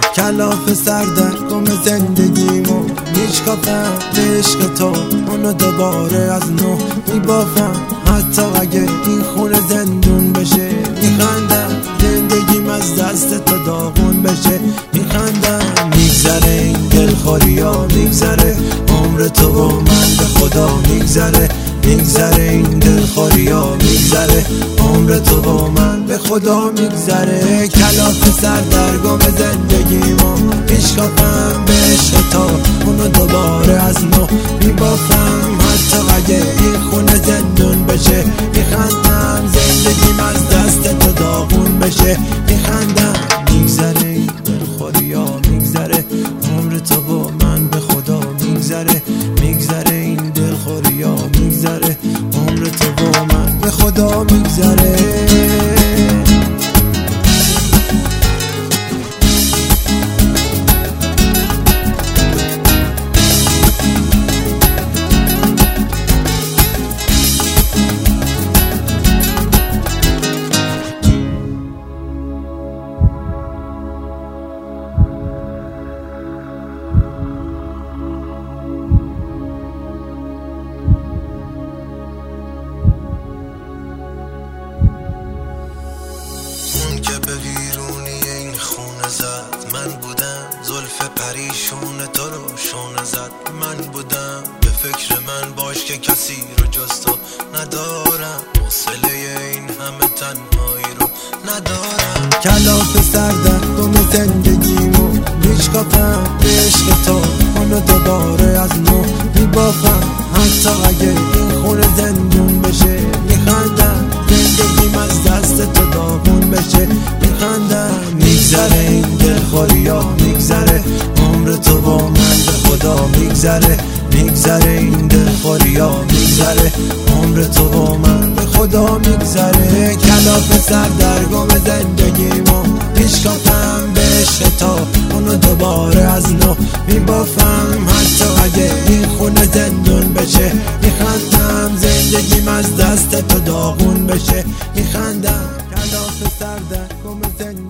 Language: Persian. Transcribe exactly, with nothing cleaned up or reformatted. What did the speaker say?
کلاف سردر گم زندگیمو میشکافم به عشق تو، اونو دوباره از نو میبافم. حتی اگه این خونه زندون بشه میخندم، زندگیم از دست تو داغون بشه میخندم. میگذره این دلخوریا میگذره، عمر تو با من به خدا میگذره. میگذره این دلخوریا میگذره، عمر تو با من به خدا میگذره. کلاف سردرگم زندگیمو میشکافم به عشق تو، اونو دوباره از نو میبافم. حتی اگه این خونه زندون بشه میخندم، زندگیم از دست تو داغون بشه میخندم. میگذره این دلخوریا میگذره، عمر تو با من به خدا میگذره. میگذره این دلخوریا میگذره، عمر تو با من به خدا میگذره. من بودم زلف پریشون تو رو شونه زد، من بودم به فکر من باش که کسی رو جز تو ندارم، حوصله این همه تنهایی رو ندارم. کلاف سردر گم زندگیمو میشکافم به عشق تو، اونو دوباره از نو میبافم. حتی اگه این خونه زندون بشه میخندم، زندگیم از دست تو داغون بشه میخندم. میگذره این دلخوریا میگذره، عمر تو با من به خدا میگذره. میگذره این دلخوریا میگذره، عمر تو با من به خدا میگذره. کلاف سردرگم زندگیمو میشکافم به عشق تو، اونو دوباره از نو میبافم. حتی اگه این خونه زندون بشه میخندم، زندگیم از دست تو داغون بشه میخندم. کلاف سردرگم زندگیمو